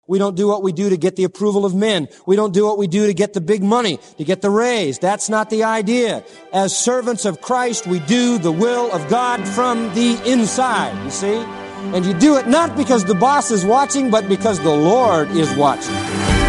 We don't do what we do to get the approval of men. We don't do what we do to get the big money, to get the raise. That's not the idea. As servants of Christ, we do the will of God from the inside, you see? And you do it not because the boss is watching, but because the Lord is watching.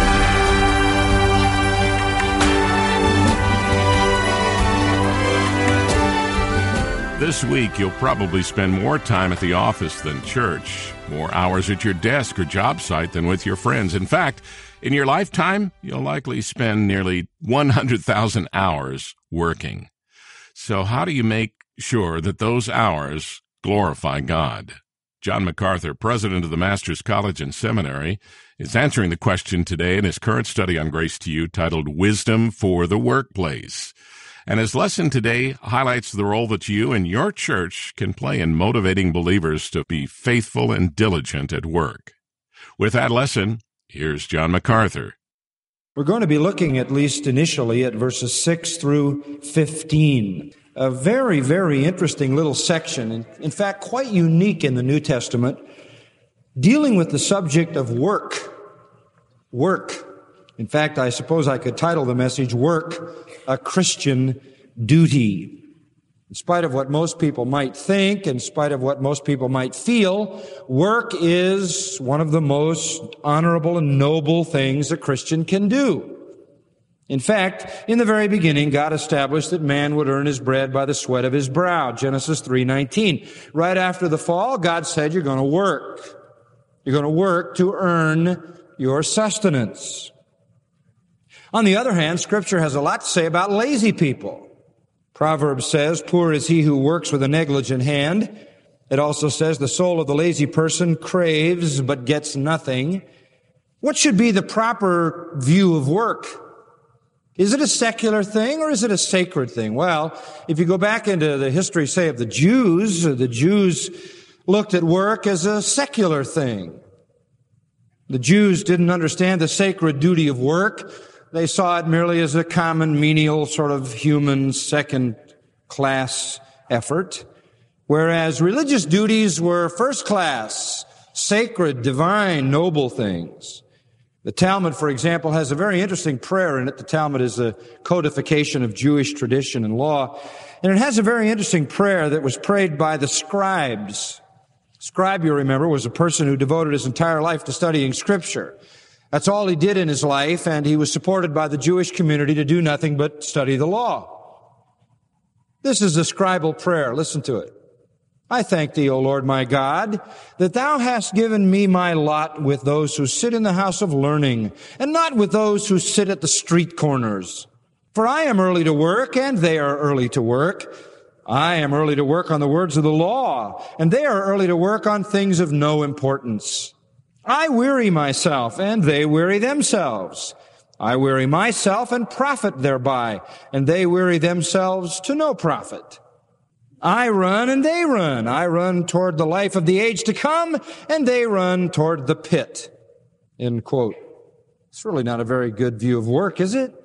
This week, you'll probably spend more time at the office than church, more hours at your desk or job site than with your friends. In fact, in your lifetime, you'll likely spend nearly 100,000 hours working. So how do you make sure that those hours glorify God? John MacArthur, president of the Masters College and Seminary, is answering the question today in his current study on Grace to You titled Wisdom for the Workplace. And his lesson today highlights the role that you and your church can play in motivating believers to be faithful and diligent at work. With that lesson, here's John MacArthur. We're going to be looking, at least initially, at verses 6 through 15. A very, very interesting little section, in fact, quite unique in the New Testament, dealing with the subject of work. Work. In fact, I suppose I could title the message, Work, a Christian Duty. In spite of what most people might think, in spite of what most people might feel, work is one of the most honorable and noble things a Christian can do. In fact, in the very beginning, God established that man would earn his bread by the sweat of his brow, Genesis 3:19. Right after the fall, God said, you're going to work. You're going to work to earn your sustenance. On the other hand, Scripture has a lot to say about lazy people. Proverbs says, poor is he who works with a negligent hand. It also says, the soul of the lazy person craves but gets nothing. What should be the proper view of work? Is it a secular thing or is it a sacred thing? Well, if you go back into the history, say, of the Jews looked at work as a secular thing. The Jews didn't understand the sacred duty of work. They saw it merely as a common, menial, sort of human, second-class effort, whereas religious duties were first-class, sacred, divine, noble things. The Talmud, for example, has a very interesting prayer in it. The Talmud is a codification of Jewish tradition and law, and it has a very interesting prayer that was prayed by the scribes. Scribe, you remember, was a person who devoted his entire life to studying Scripture. That's all he did in his life, and he was supported by the Jewish community to do nothing but study the law. This is a scribal prayer. Listen to it. I thank thee, O Lord my God, that thou hast given me my lot with those who sit in the house of learning, and not with those who sit at the street corners. For I am early to work, and they are early to work. I am early to work on the words of the law, and they are early to work on things of no importance. I weary myself, and they weary themselves. I weary myself and profit thereby, and they weary themselves to no profit. I run and they run. I run toward the life of the age to come, and they run toward the pit. End quote. It's really not a very good view of work, is it?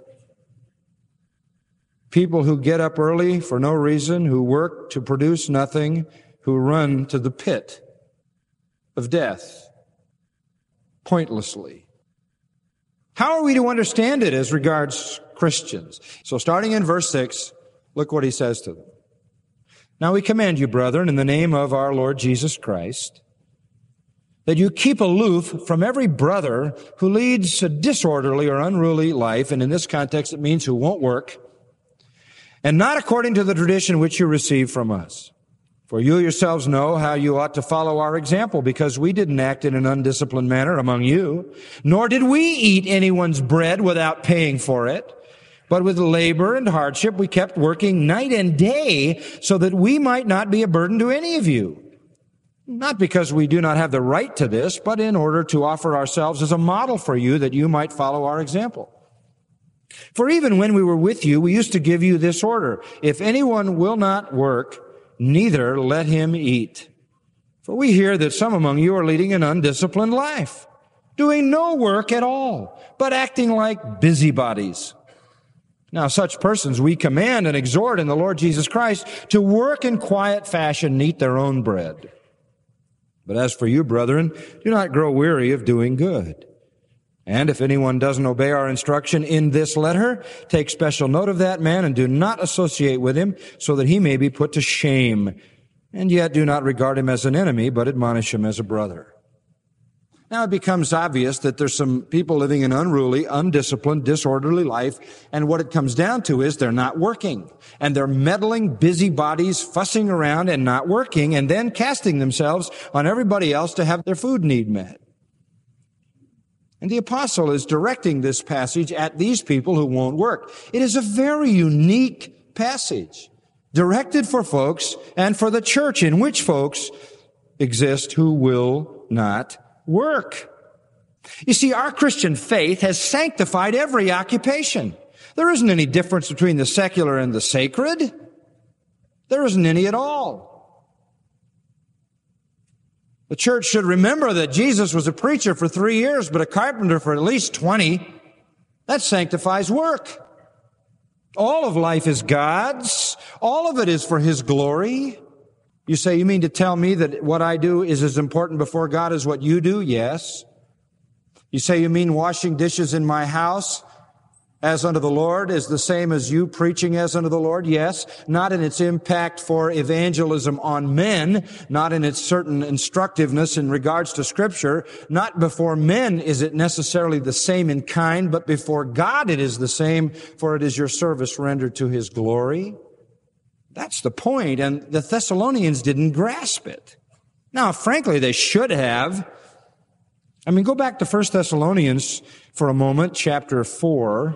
People who get up early for no reason, who work to produce nothing, who run to the pit of death. Pointlessly. How are we to understand it as regards Christians? So starting in verse 6, look what he says to them. Now we command you, brethren, in the name of our Lord Jesus Christ, that you keep aloof from every brother who leads a disorderly or unruly life, and in this context it means who won't work, and not according to the tradition which you received from us. For you yourselves know how you ought to follow our example, because we didn't act in an undisciplined manner among you, nor did we eat anyone's bread without paying for it. But with labor and hardship we kept working night and day, so that we might not be a burden to any of you. Not because we do not have the right to this, but in order to offer ourselves as a model for you, that you might follow our example. For even when we were with you, we used to give you this order: if anyone will not work, neither let him eat. For we hear that some among you are leading an undisciplined life, doing no work at all, but acting like busybodies. Now such persons we command and exhort in the Lord Jesus Christ to work in quiet fashion and eat their own bread. But as for you, brethren, do not grow weary of doing good. And if anyone doesn't obey our instruction in this letter, take special note of that man and do not associate with him, so that he may be put to shame. And yet do not regard him as an enemy, but admonish him as a brother. Now it becomes obvious that there's some people living an unruly, undisciplined, disorderly life, and what it comes down to is they're not working. And they're meddling busybodies, fussing around and not working, and then casting themselves on everybody else to have their food need met. And the apostle is directing this passage at these people who won't work. It is a very unique passage, directed for folks and for the church in which folks exist who will not work. You see, our Christian faith has sanctified every occupation. There isn't any difference between the secular and the sacred. There isn't any at all. The church should remember that Jesus was a preacher for 3 years, but a carpenter for at least 20. That sanctifies work. All of life is God's. All of it is for His glory. You say, you mean to tell me that what I do is as important before God as what you do? Yes. You say, you mean washing dishes in my house as unto the Lord is the same as you preaching as unto the Lord? Yes. Not in its impact for evangelism on men, not in its certain instructiveness in regards to Scripture. Not before men is it necessarily the same in kind, but before God it is the same, for it is your service rendered to His glory. That's the point, and the Thessalonians didn't grasp it. Now, frankly, they should have. Go back to 1 Thessalonians for a moment, chapter 4.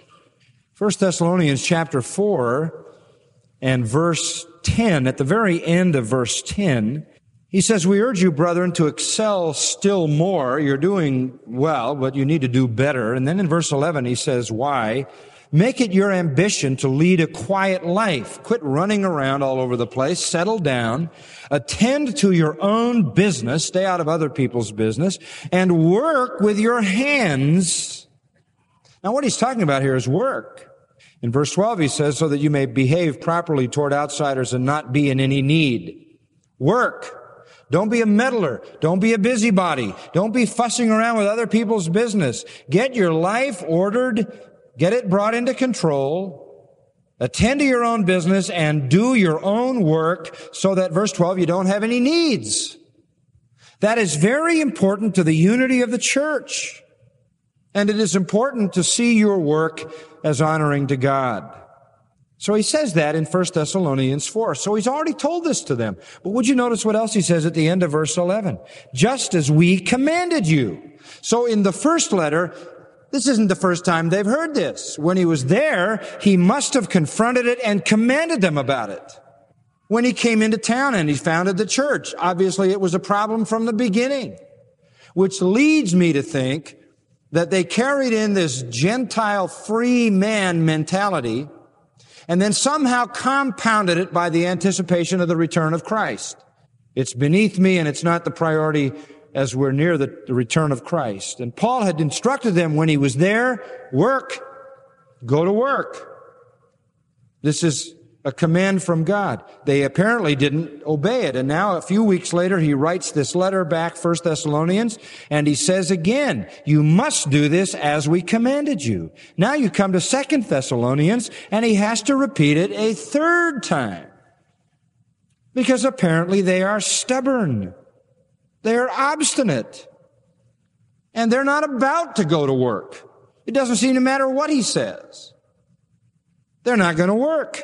1 Thessalonians chapter 4 and verse 10, at the very end of verse 10, he says, we urge you, brethren, to excel still more. You're doing well, but you need to do better. And then in verse 11, he says, why? Make it your ambition to lead a quiet life. Quit running around all over the place. Settle down. Attend to your own business. Stay out of other people's business. And work with your hands. Now, what he's talking about here is work. In verse 12, he says, so that you may behave properly toward outsiders and not be in any need. Work. Don't be a meddler. Don't be a busybody. Don't be fussing around with other people's business. Get your life ordered. Get it brought into control. Attend to your own business and do your own work so that, verse 12, you don't have any needs. That is very important to the unity of the church. And it is important to see your work as honoring to God. So he says that in 1 Thessalonians 4. So he's already told this to them. But would you notice what else he says at the end of verse 11? Just as we commanded you. So in the first letter, this isn't the first time they've heard this. When he was there, he must have confronted it and commanded them about it. When he came into town and he founded the church, obviously it was a problem from the beginning, which leads me to think that they carried in this Gentile free man mentality and then somehow compounded it by the anticipation of the return of Christ. It's beneath me and it's not the priority as we're near the return of Christ. And Paul had instructed them when he was there, work, go to work. This is a command from God. They apparently didn't obey it. And now a few weeks later, he writes this letter back, 1 Thessalonians, and he says again, you must do this as we commanded you. Now you come to 2 Thessalonians, and he has to repeat it a third time. Because apparently they are stubborn. They are obstinate. And they're not about to go to work. It doesn't seem to matter what he says. They're not going to work.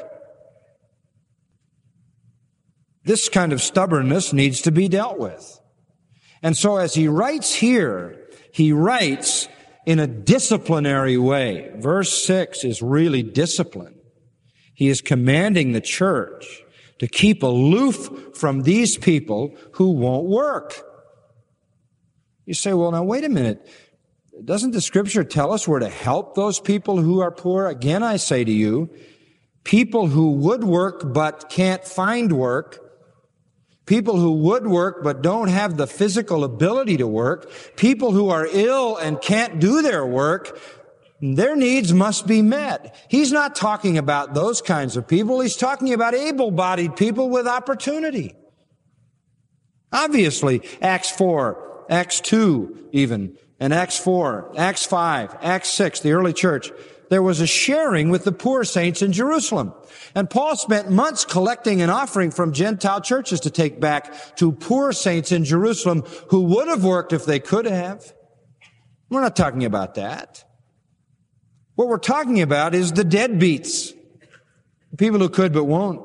This kind of stubbornness needs to be dealt with. And so as he writes here, he writes in a disciplinary way. Verse 6 is really discipline. He is commanding the church to keep aloof from these people who won't work. You say, well, now wait a minute. Doesn't the Scripture tell us we're to help those people who are poor? Again, I say to you, people who would work but can't find work, people who would work but don't have the physical ability to work, people who are ill and can't do their work, their needs must be met. He's not talking about those kinds of people. He's talking about able-bodied people with opportunity. Obviously, Acts 4, Acts 2 even, and Acts 4, Acts 5, Acts 6, the early church, there was a sharing with the poor saints in Jerusalem. And Paul spent months collecting an offering from Gentile churches to take back to poor saints in Jerusalem who would have worked if they could have. We're not talking about that. What we're talking about is the deadbeats, people who could but won't.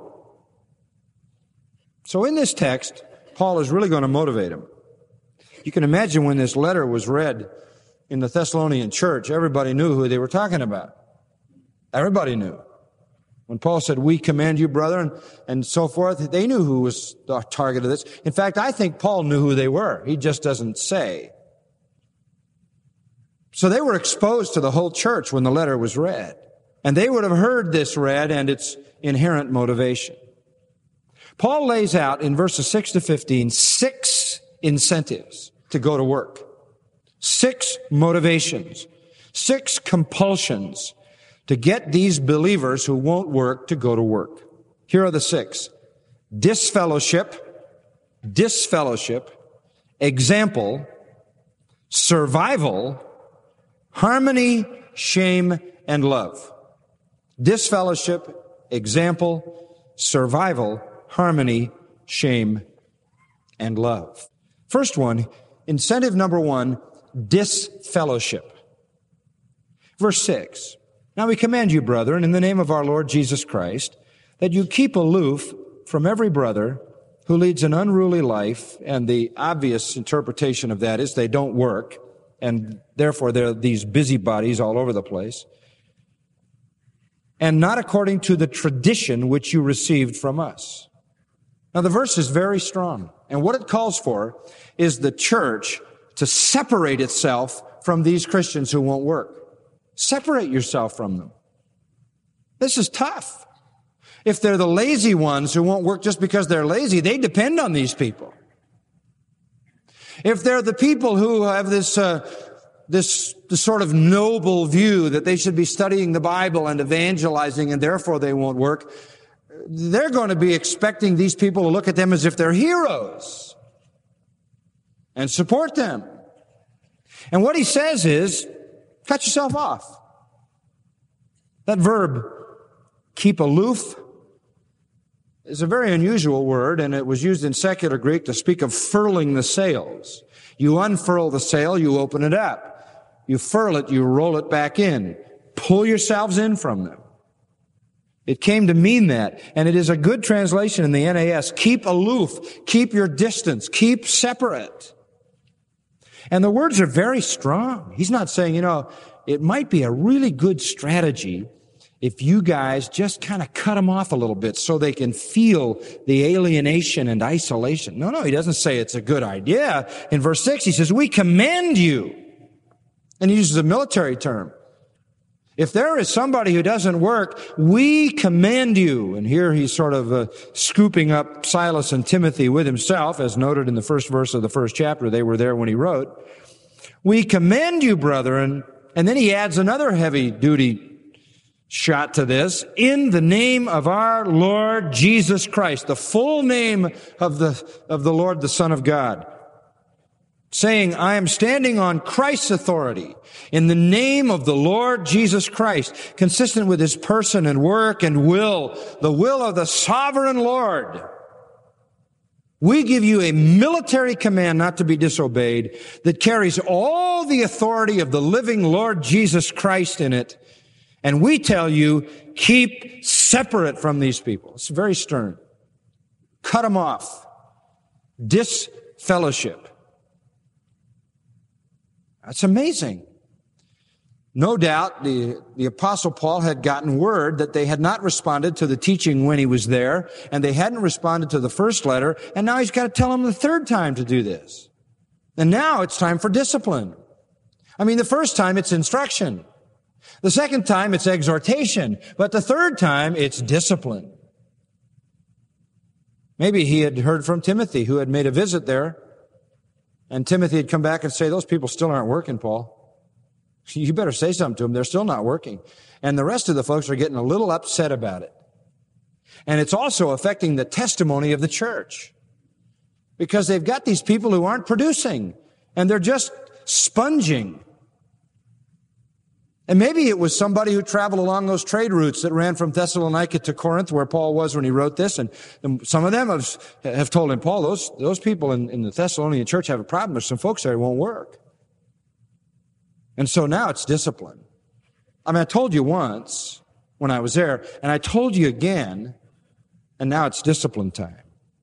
So in this text, Paul is really going to motivate them. You can imagine when this letter was read in the Thessalonian church, everybody knew who they were talking about. Everybody knew. When Paul said, we command you, brethren, and so forth, they knew who was the target of this. In fact, I think Paul knew who they were. He just doesn't say. So they were exposed to the whole church when the letter was read. And they would have heard this read and its inherent motivation. Paul lays out in verses 6 to 15 6 incentives to go to work. 6 motivations, 6 compulsions to get these believers who won't work to go to work. Here are the 6. Disfellowship, example, survival, harmony, shame, and love. Disfellowship, example, survival, harmony, shame, and love. First one, incentive number 1, disfellowship. Verse 6. Now we command you, brethren, in the name of our Lord Jesus Christ, that you keep aloof from every brother who leads an unruly life, and the obvious interpretation of that is they don't work, and therefore they're these busybodies all over the place, and not according to the tradition which you received from us. Now the verse is very strong, and what it calls for is the church to separate itself from these Christians who won't work. Separate yourself from them. This is tough. If they're the lazy ones who won't work just because they're lazy, they depend on these people. If they're the people who have this sort of noble view that they should be studying the Bible and evangelizing and therefore they won't work, they're going to be expecting these people to look at them as if they're heroes and support them. And what he says is, cut yourself off. That verb, keep aloof, is a very unusual word, and it was used in secular Greek to speak of furling the sails. You unfurl the sail, you open it up. You furl it, you roll it back in. Pull yourselves in from them. It came to mean that, and it is a good translation in the NAS. Keep aloof, keep your distance, keep separate. And the words are very strong. He's not saying, it might be a really good strategy if you guys just kind of cut them off a little bit so they can feel the alienation and isolation. No, he doesn't say it's a good idea. In verse 6, he says, we command you. And he uses a military term. If there is somebody who doesn't work, we command you. And here he's sort of scooping up Silas and Timothy with himself, as noted in the first verse of the first chapter. They were there when he wrote. We command you, brethren. And then he adds another heavy-duty shot to this. In the name of our Lord Jesus Christ, the full name of the Lord, the Son of God. Saying, I am standing on Christ's authority in the name of the Lord Jesus Christ, consistent with his person and work and will, the will of the sovereign Lord. We give you a military command not to be disobeyed that carries all the authority of the living Lord Jesus Christ in it. And we tell you, keep separate from these people. It's very stern. Cut them off. Disfellowship. That's amazing. No doubt the Apostle Paul had gotten word that they had not responded to the teaching when he was there, and they hadn't responded to the first letter, and now he's got to tell them the third time to do this. And now it's time for discipline. I mean, the first time it's instruction. The second time it's exhortation. But the third time it's discipline. Maybe he had heard from Timothy, who had made a visit there. And Timothy had come back and say, those people still aren't working, Paul. You better say something to them. They're still not working. And the rest of the folks are getting a little upset about it. And it's also affecting the testimony of the church. Because they've got these people who aren't producing. And they're just sponging. And maybe it was somebody who traveled along those trade routes that ran from Thessalonica to Corinth, where Paul was when he wrote this. And some of them have told him, Paul, those people in the Thessalonian church have a problem. There's some folks there who won't work. And so now it's discipline. I mean, I told you once when I was there, and I told you again, and now it's discipline time.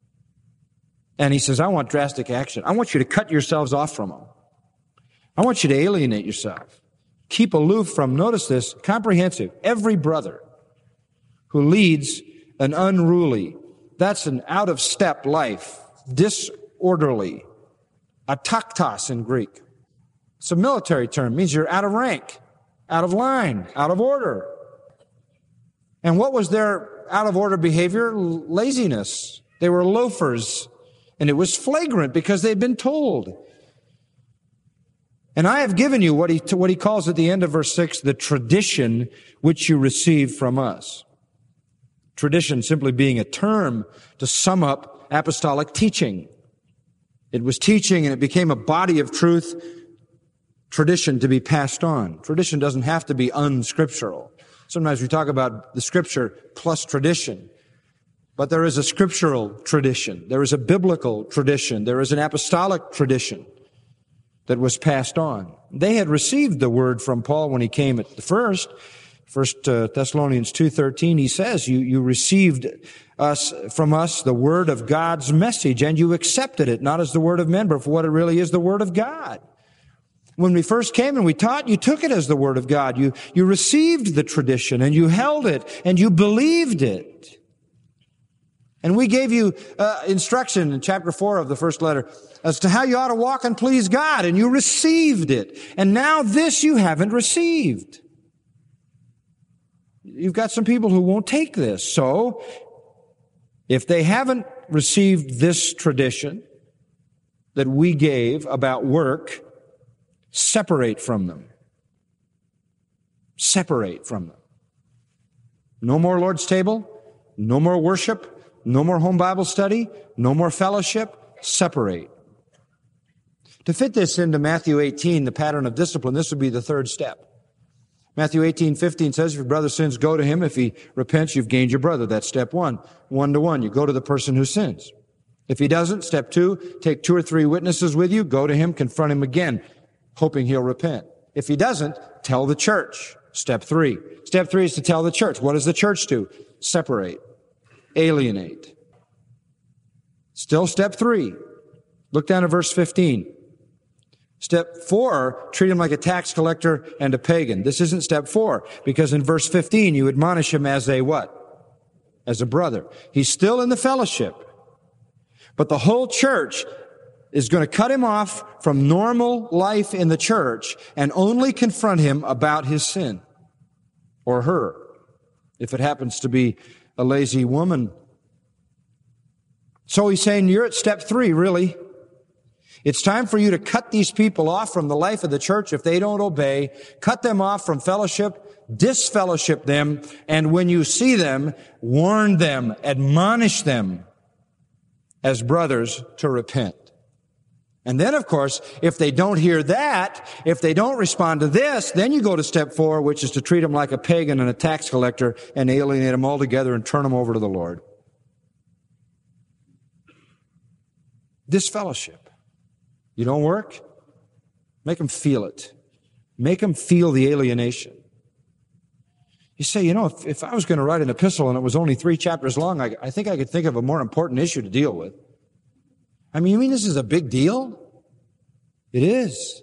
And he says, I want drastic action. I want you to cut yourselves off from them. I want you to alienate yourself. Keep aloof from, notice this, comprehensive, every brother who leads an unruly, that's an out-of-step life, disorderly, ataktos in Greek. It's a military term. It means you're out of rank, out of line, out of order. And what was their out-of-order behavior? Laziness. They were loafers, and it was flagrant because they'd been told. And I have given you what he calls at the end of verse 6, the tradition which you received from us. Tradition simply being a term to sum up apostolic teaching. It was teaching and it became a body of truth, tradition to be passed on. Tradition doesn't have to be unscriptural. Sometimes we talk about the scripture plus tradition. But there is a scriptural tradition. There is a biblical tradition. There is an apostolic tradition that was passed on. They had received the word from Paul when he came at the First Thessalonians 2:13, he says, you received from us the word of God's message, and you accepted it, not as the word of men, but for what it really is, the word of God. When we first came and we taught, you took it as the word of God. You received the tradition, and you held it, and you believed it. And we gave you instruction in chapter 4 of the first letter as to how you ought to walk and please God, and you received it. And now this you haven't received. You've got some people who won't take this. So, if they haven't received this tradition that we gave about work, separate from them. Separate from them. No more Lord's table, no more worship, no more home Bible study, no more fellowship, separate. To fit this into Matthew 18, the pattern of discipline, this would be the third step. Matthew 18:15 says, if your brother sins, go to him. If he repents, you've gained your brother. That's step one. 1-to-1. You go to the person who sins. If he doesn't, step 2, take 2 or 3 witnesses with you, go to him, confront him again, hoping he'll repent. If he doesn't, tell the church. Step 3. Step 3 is to tell the church. What does the church do? Separate. Alienate. Still step 3. Look down at verse 15. Step 4, treat him like a tax collector and a pagan. This isn't step 4, because in verse 15 you admonish him as a what? As a brother. He's still in the fellowship. But the whole church is going to cut him off from normal life in the church and only confront him about his sin. Or her, if it happens to be a lazy woman. So he's saying, you're at step 3, really. It's time for you to cut these people off from the life of the church if they don't obey. Cut them off from fellowship, disfellowship them, and when you see them, warn them, admonish them as brothers to repent. And then, of course, if they don't hear that, if they don't respond to this, then you go to step 4, which is to treat them like a pagan and a tax collector and alienate them altogether and turn them over to the Lord. Disfellowship. You don't work? Make them feel it. Make them feel the alienation. You say, if I was going to write an epistle and it was only 3 chapters long, I think I could think of a more important issue to deal with. I mean, you mean this is a big deal? It is.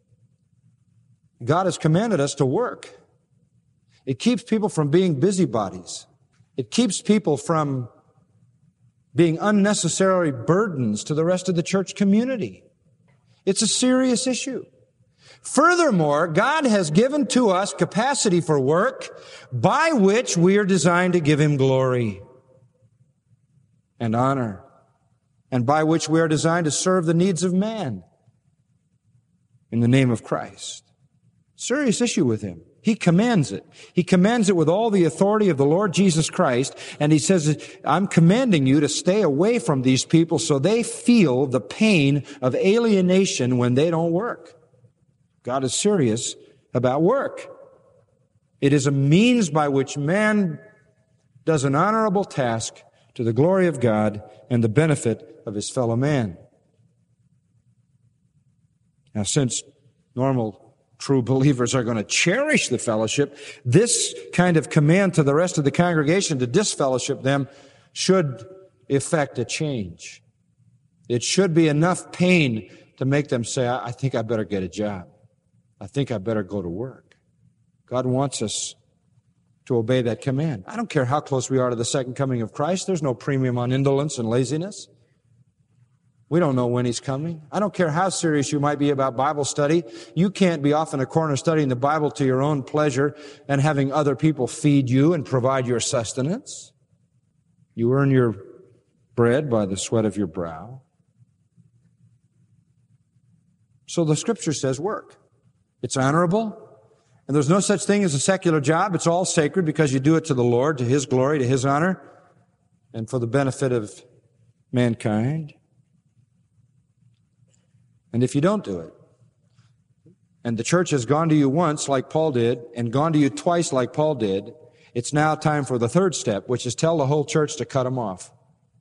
God has commanded us to work. It keeps people from being busybodies. It keeps people from being unnecessary burdens to the rest of the church community. It's a serious issue. Furthermore, God has given to us capacity for work by which we are designed to give Him glory and honor, and by which we are designed to serve the needs of man in the name of Christ. Serious issue with Him. He commands it. He commands it with all the authority of the Lord Jesus Christ, and He says, I'm commanding you to stay away from these people so they feel the pain of alienation when they don't work. God is serious about work. It is a means by which man does an honorable task to the glory of God and the benefit of his fellow man. Now, since normal true believers are going to cherish the fellowship, this kind of command to the rest of the congregation to disfellowship them should effect a change. It should be enough pain to make them say, I think I better get a job. I think I better go to work. God wants us to obey that command. I don't care how close we are to the second coming of Christ. There's no premium on indolence and laziness. We don't know when He's coming. I don't care how serious you might be about Bible study. You can't be off in a corner studying the Bible to your own pleasure and having other people feed you and provide your sustenance. You earn your bread by the sweat of your brow. So the Scripture says work. It's honorable. And there's no such thing as a secular job. It's all sacred because you do it to the Lord, to His glory, to His honor, and for the benefit of mankind. And if you don't do it, and the church has gone to you once like Paul did, and gone to you twice like Paul did, it's now time for the third step, which is tell the whole church to cut them off.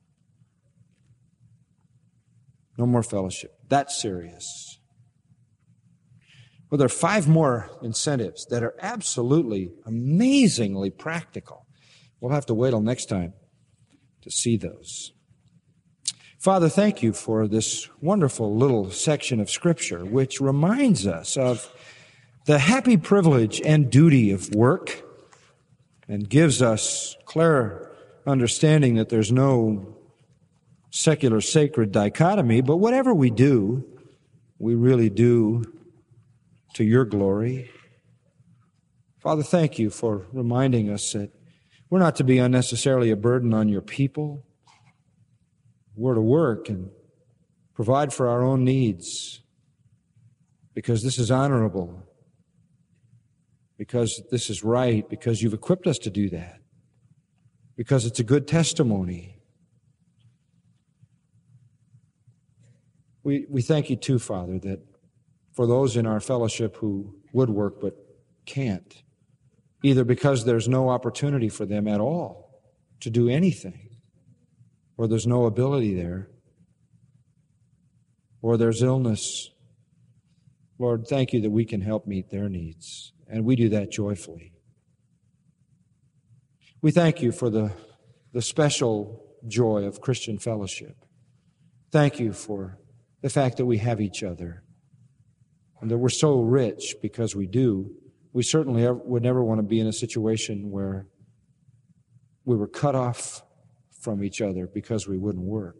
No more fellowship. That's serious. Well, there are 5 more incentives that are absolutely, amazingly practical. We'll have to wait till next time to see those. Father, thank you for this wonderful little section of Scripture, which reminds us of the happy privilege and duty of work and gives us clear understanding that there's no secular sacred dichotomy, but whatever we do, we really do to your glory. Father, thank you for reminding us that we're not to be unnecessarily a burden on your people. We're to work and provide for our own needs because this is honorable, because this is right, because you've equipped us to do that, because it's a good testimony. We thank you too, Father, that for those in our fellowship who would work but can't, either because there's no opportunity for them at all to do anything, or there's no ability there, or there's illness. Lord, thank you that we can help meet their needs, and we do that joyfully. We thank you for the special joy of Christian fellowship. Thank you for the fact that we have each other, and that we're so rich because we do. We certainly would never want to be in a situation where we were cut off from each other because we wouldn't work.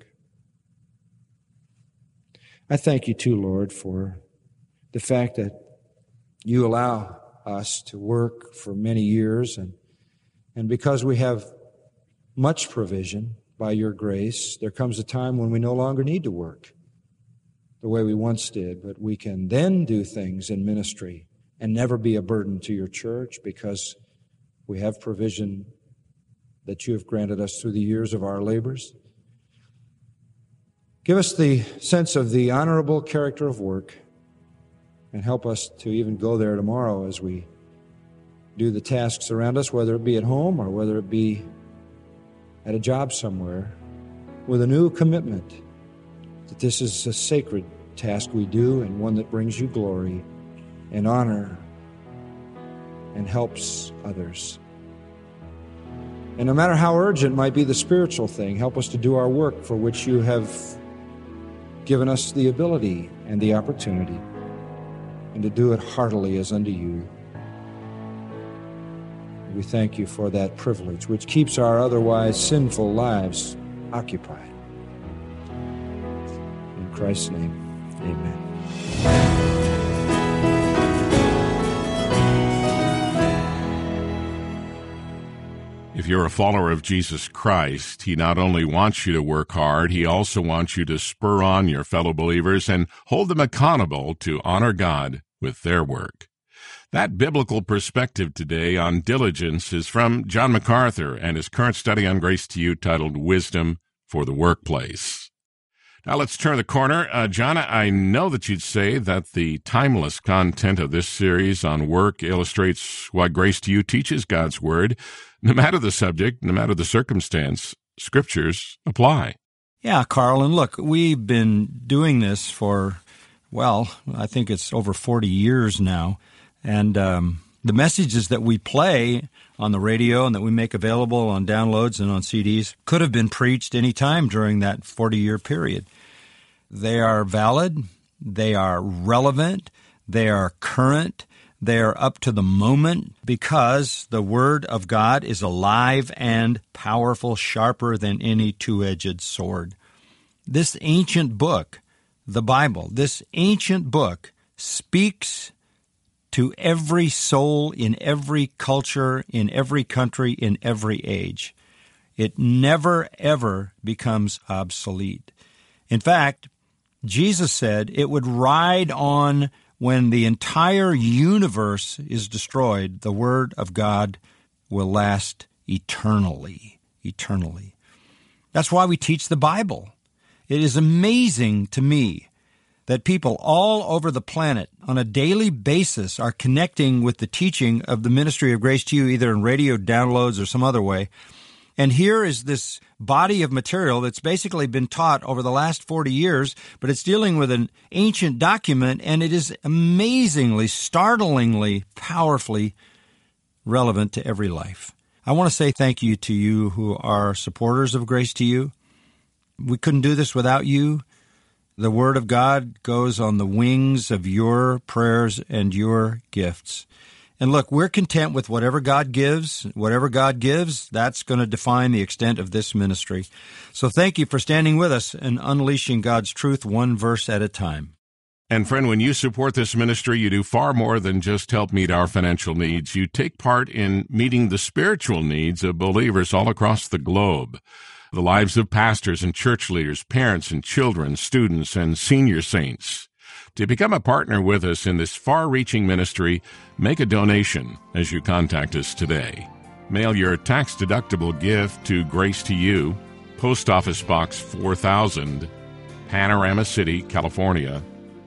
I thank you too, Lord, for the fact that you allow us to work for many years, and because we have much provision by your grace, there comes a time when we no longer need to work the way we once did, but we can then do things in ministry and never be a burden to your church because we have provision that you have granted us through the years of our labors. Give us the sense of the honorable character of work and help us to even go there tomorrow as we do the tasks around us, whether it be at home or whether it be at a job somewhere, with a new commitment that this is a sacred task we do and one that brings you glory and honor and helps others. And no matter how urgent might be the spiritual thing, help us to do our work for which you have given us the ability and the opportunity, and to do it heartily as unto you. We thank you for that privilege, which keeps our otherwise sinful lives occupied. In Christ's name, amen. If you're a follower of Jesus Christ, He not only wants you to work hard, He also wants you to spur on your fellow believers and hold them accountable to honor God with their work. That biblical perspective today on diligence is from John MacArthur and his current study on Grace to You titled Wisdom for the Workplace. Now let's turn the corner. John, I know that you'd say that the timeless content of this series on work illustrates why Grace to You teaches God's Word. No matter the subject, no matter the circumstance, Scriptures apply. Yeah, Carl, and look, we've been doing this for, well, I think it's over 40 years now, and the messages that we play on the radio and that we make available on downloads and on CDs could have been preached any time during that 40-year period. They are valid, they are relevant, they are current, they are up to the moment because the Word of God is alive and powerful, sharper than any two-edged sword. This ancient book, the Bible, this ancient book speaks to every soul in every culture, in every country, in every age. It never, ever becomes obsolete. In fact, Jesus said it would ride on when the entire universe is destroyed. The Word of God will last eternally, eternally. That's why we teach the Bible. It is amazing to me that people all over the planet on a daily basis are connecting with the teaching of the ministry of Grace to You, either in radio downloads or some other way. And here is this body of material that's basically been taught over the last 40 years, but it's dealing with an ancient document, and it is amazingly, startlingly, powerfully relevant to every life. I want to say thank you to you who are supporters of Grace to You. We couldn't do this without you. The Word of God goes on the wings of your prayers and your gifts. And look, we're content with whatever God gives. Whatever God gives, that's going to define the extent of this ministry. So thank you for standing with us and unleashing God's truth one verse at a time. And friend, when you support this ministry, you do far more than just help meet our financial needs. You take part in meeting the spiritual needs of believers all across the globe. The lives of pastors and church leaders, parents and children, students and senior saints. To become a partner with us in this far-reaching ministry, make a donation as you contact us today. Mail your tax-deductible gift to Grace to You, Post Office Box 4000, Panorama City, California,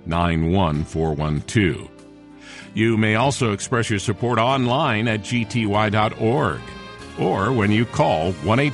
91412. You may also express your support online at gty.org or when you call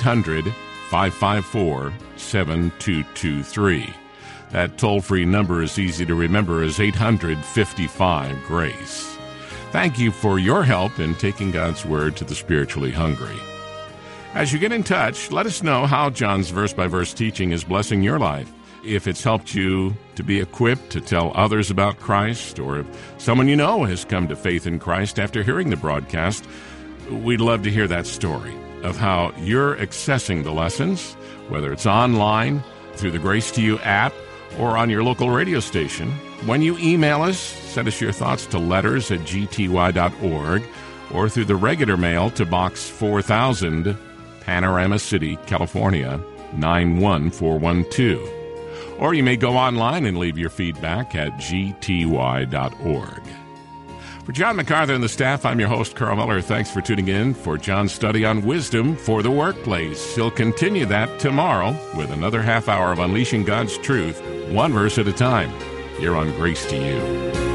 1-800-554-7223. That toll-free number is easy to remember as 855-GRACE. Thank you for your help in taking God's Word to the spiritually hungry. As you get in touch, let us know how John's verse-by-verse teaching is blessing your life. If it's helped you to be equipped to tell others about Christ, or if someone you know has come to faith in Christ after hearing the broadcast, we'd love to hear that story of how you're accessing the lessons, whether it's online, through the Grace to You app, or on your local radio station. When you email us, send us your thoughts to letters@gty.org or through the regular mail to Box 4000, Panorama City, California, 91412. Or you may go online and leave your feedback at gty.org. For John MacArthur and the staff, I'm your host, Carl Miller. Thanks for tuning in for John's study on wisdom for the workplace. He'll continue that tomorrow with another half hour of unleashing God's truth, one verse at a time, here on Grace to You.